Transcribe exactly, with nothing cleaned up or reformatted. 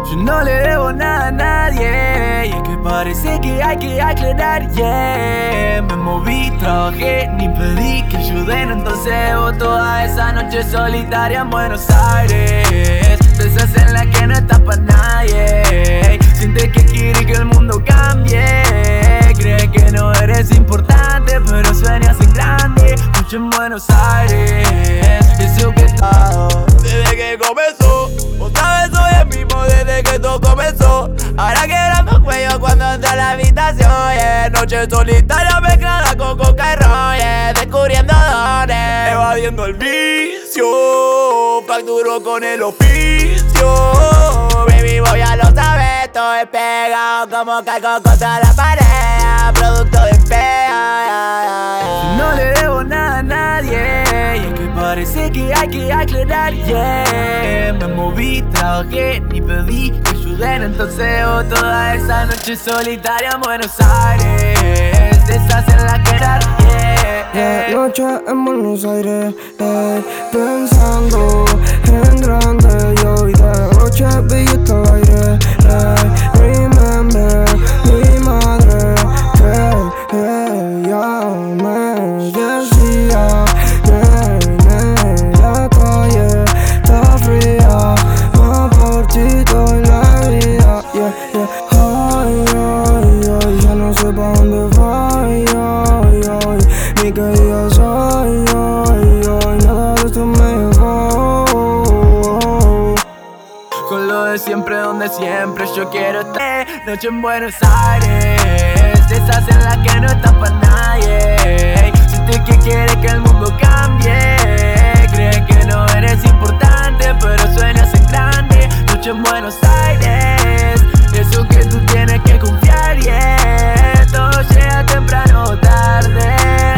Yo no le debo nada a nadie, y es que parece que hay que aclarar, yeah. Me moví, trabajé, ni pedí que ayuden, entonces debo toda esa noche solitaria en Buenos Aires. De esas en las que no estás pa' nadie, sientes que quiere que el mundo cambie. Crees que no eres importante, pero sueñas en grande. Noche en Buenos Aires, eso que he estado desde que comenzó. Otra vez soy el mismo desde que todo comenzó. Ahora quebrando cuello cuando entra a la habitación, yeah. Noche solitaria mezclada con coca y ron, yeah. Descubriendo dones, evadiendo el vicio. Facturo con el oficio. Baby, vos ya lo sabes, estoy pegado como calco contra la pared. Producto de pega. Yo no le debo nada a nadie, y es que parece que hay que aclarar, yeah. Me moví, trabajé, ni pedí que ayuden, entonces debo toda esa noche solitaria en Buenos Aires. De esas en la que dar, yeah, yeah. La noche en Buenos Aires, ey, pensando en grande. Y hoy de noche billete al aire, ey, remember mi madre que ella me decía, nene, la calle está fría, más por ti doy la vida, yeah, yeah. Ay, ay, ay, ya no sé pa' dónde voy, ay, ay, mi querida soy, ay, ay, nada de esto me llevó. Con lo de siempre, donde siempre yo quiero estar. Noche en Buenos Aires, de esas en las que no estás pa' nadie. Sientes que quieres que el mundo cambie. Crees que no eres importante, pero sueñas en grande. Noche en Buenos Aires, eso que tú tienes que confiar, yeah. Todo llega temprano o tarde.